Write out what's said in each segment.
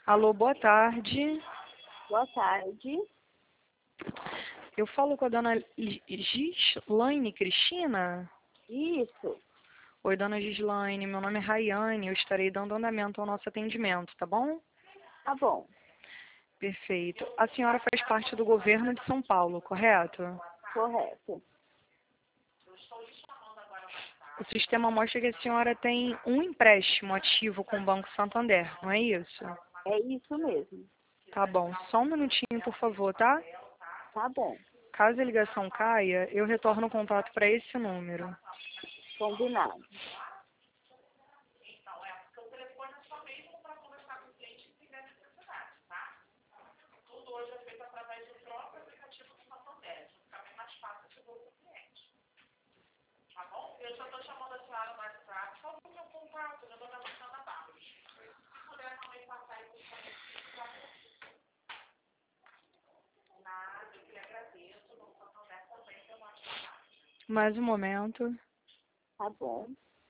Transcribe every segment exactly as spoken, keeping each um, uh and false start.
Alô, boa tarde. Boa tarde. Eu falo com a dona Li- Gislaine Cristina? Isso, Oi, dona Gislaine, meu nome é Rayane, eu estarei dando andamento ao nosso atendimento, tá bom? tá bom. Perfeito. A senhora faz parte do governo de São Paulo, correto? Correto. O sistema mostra que a senhora tem um empréstimo ativo com o Banco Santander, não é isso? É isso mesmo. Tá bom, só um minutinho, por favor, tá? Tá bom. Caso a ligação caia, eu retorno o contato para esse número. Combinado. Mais um momento. Tá bom.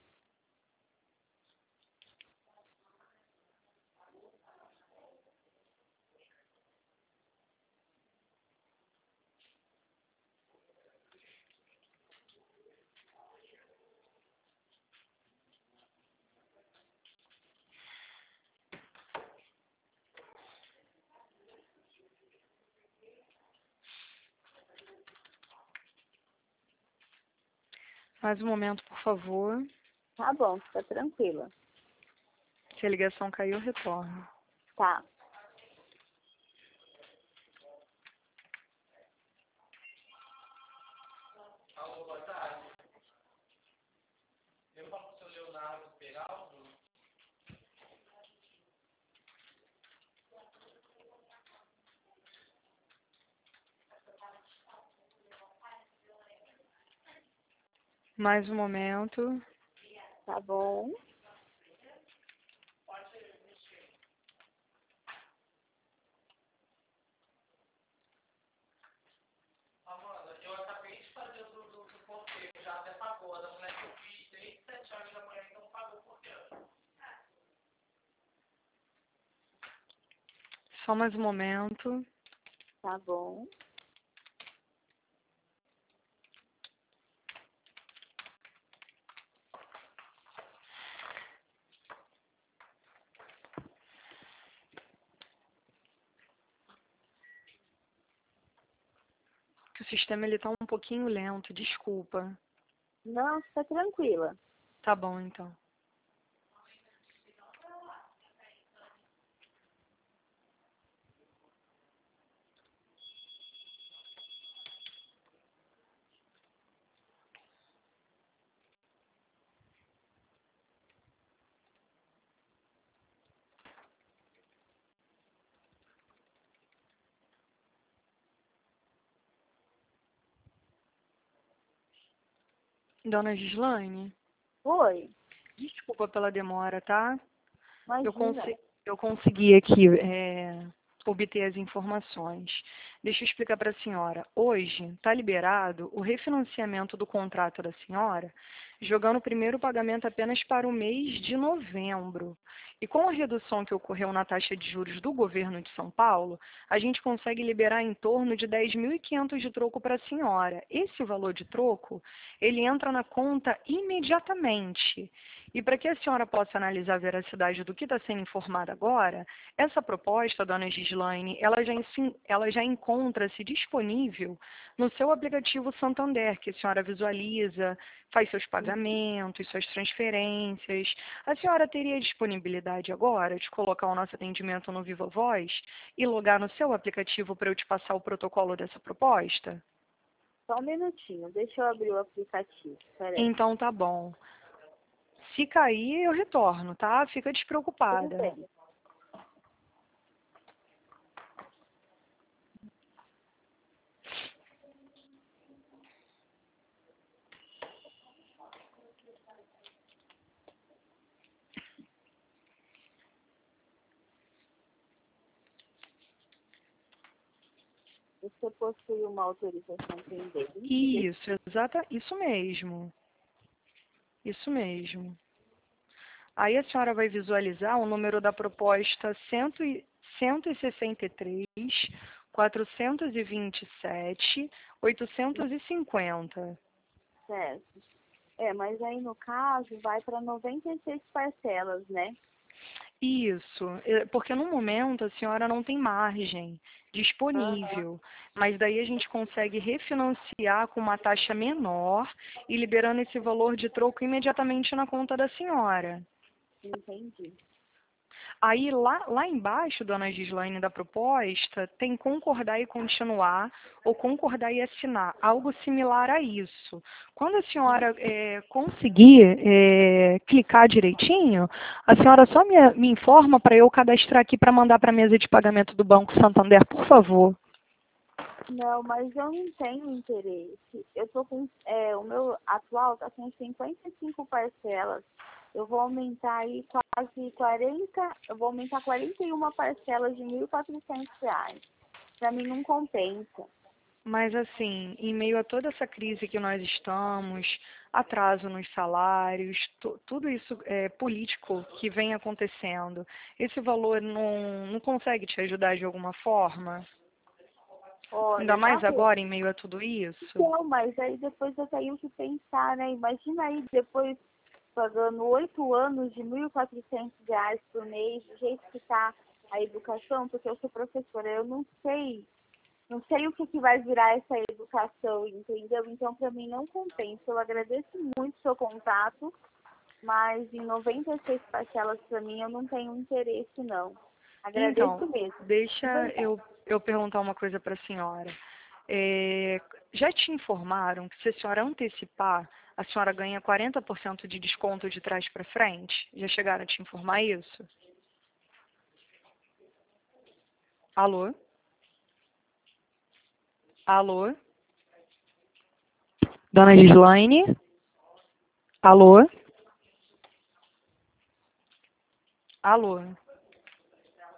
Mais um momento, por favor. Tá bom, fica tranquila. Se a ligação cair, eu retorno. Tá. Mais um momento. Tá bom. Só mais um momento. Tá bom. Que o sistema ele tá um pouquinho lento, desculpa. Não, fica tranquila. Tá bom, então. Dona Gislaine, Oi. desculpa pela demora, tá? Eu, Imagina. consi eu consegui aqui é, obter as informações. Deixa eu explicar para a senhora. Hoje está liberado o refinanciamento do contrato da senhora, jogando o primeiro pagamento apenas para o mês de novembro. E com a redução que ocorreu na taxa de juros do governo de São Paulo, a gente consegue liberar em torno de dez mil e quinhentos de troco para a senhora. Esse valor de troco, ele entra na conta imediatamente. E para que a senhora possa analisar a veracidade do que está sendo informado agora, essa proposta, dona Gislaine, ela já, ensin- ela já encontra-se disponível no seu aplicativo Santander, que a senhora visualiza, faz seus pagamentos, suas transferências. A senhora teria disponibilidade agora de colocar o nosso atendimento no Viva Voz e logar no seu aplicativo para eu te passar o protocolo dessa proposta? Só um minutinho. Deixa eu abrir o aplicativo. Peraí. Então tá bom. Se cair, eu retorno, tá? Fica Tudo despreocupada. bem. Você possui uma autorização pendente? Isso, exata, isso mesmo. Isso mesmo. Aí a senhora vai visualizar o número da proposta cento e sessenta e três, quatrocentos e vinte e sete, oitocentos e cinquenta. Certo. É, mas aí no caso vai para noventa e seis parcelas, né? Isso, é, porque no momento a senhora não tem margem Aham, disponível, mas daí a gente consegue refinanciar com uma taxa menor e liberando esse valor de troco imediatamente na conta da senhora. entendi. Aí lá, lá embaixo, dona Gislaine, da proposta, tem concordar e continuar ou concordar e assinar, algo similar a isso. Quando a senhora é, conseguir é, clicar direitinho, a senhora só me, me informa para eu cadastrar aqui para mandar para a mesa de pagamento do Banco Santander, por favor. Não, mas eu não tenho interesse. Eu tô com, é, o meu atual tá com cinquenta e cinco parcelas. Eu vou aumentar aí quase quarenta, eu vou aumentar quarenta e uma parcelas de mil e quatrocentos reais. Para mim não compensa. Mas, assim, em meio a toda essa crise que nós estamos, atraso nos salários, tu- tudo isso é, político que vem acontecendo, esse valor não, não consegue te ajudar de alguma forma? Ainda Olha, tá mais bom. agora, em meio a tudo isso? Então, mas aí depois eu tenho que pensar, né? Imagina aí depois pagando oito anos de mil e quatrocentos reais por mês, do jeito que está a educação, porque eu sou professora, eu não sei, não sei o que, que vai virar essa educação, entendeu? Então, para mim, não compensa. Eu agradeço muito o seu contato, mas em noventa e seis parcelas, para mim, eu não tenho interesse, não. Então, Agradeço mesmo, de deixa verdade. eu, eu perguntar uma coisa para a senhora. É, já te informaram que se a senhora antecipar, a senhora ganha quarenta por cento de desconto de trás para frente? Já chegaram a te informar isso? Alô? Alô? Dona Gislaine? Alô? Alô?